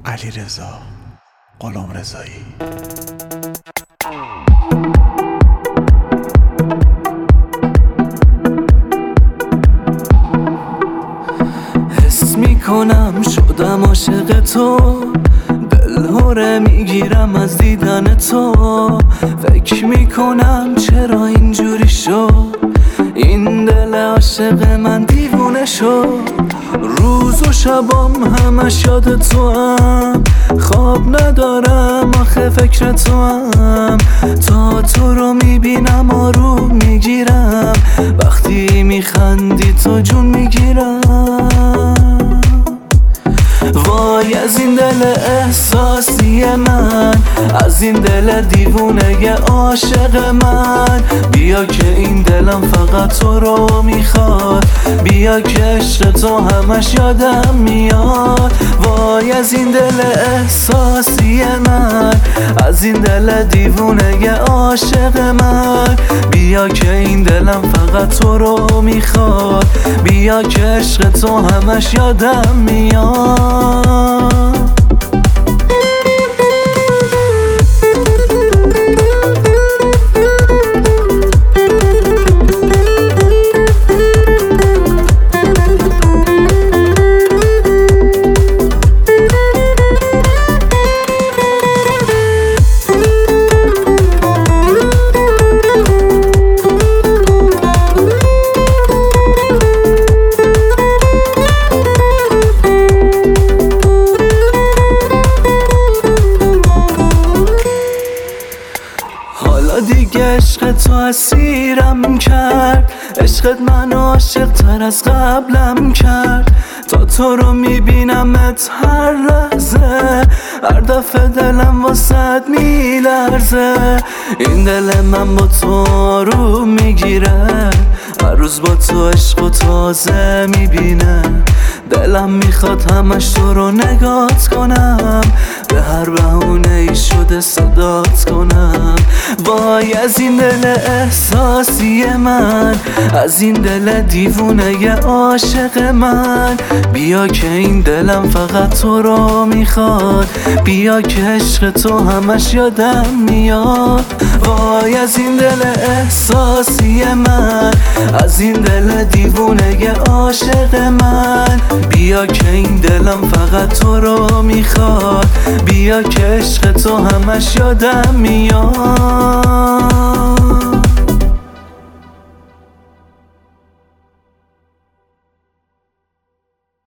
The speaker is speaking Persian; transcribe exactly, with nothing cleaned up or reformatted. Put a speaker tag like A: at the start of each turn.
A: علیرضا غلامرضایی.
B: حس میکنم شدم عاشق تو، دلهوره میگیرم از دیدن تو. فکر میکنم چرا اینجوری شد، این دل عاشق من دیوونه شد. روز و شبام همش یاد تو هم، خواب ندارم آخه فکر تو هم. تا تو رو میبینم آروم میگیرم، وقتی میخندی تو جون میگیرم. وای از این دل احساسی من، از این دل دیوونه عاشق من. بیا که این دلم فقط تو رو میخواد، بیا که عشق تو همش یادم میاد. وای از این دل احساسی من، از این دل دیوونه عاشق من. بیا که این دلم فقط تو رو میخواد، بیا که عشق تو همش یادم میاد. حالا دیگه عشق تو اسیرم کرد، عشقت منو عاشق تر از قبلم کرد. تا تو رو میبینمت هر لحظه، هر دفعه دلم واسد میلرزه. این دل من با تو آروم میگیره، هر روز با تو عشق و تازه میبینه. دلم میخواد همش تو رو نگات کنم، به هر بهونه ای شده صدات کنم. وای از این دل احساسی من، از این دل دیوونه عاشق من. بیا که این دلم فقط تو رو میخواد، بیا که عشق تو همش یادم میاد. وای از این دل احساسی من، از این دل دیوونه عاشق من. بیا که این دلم فقط تو رو میخواد، بیا که عشق تو همش یادم میاد.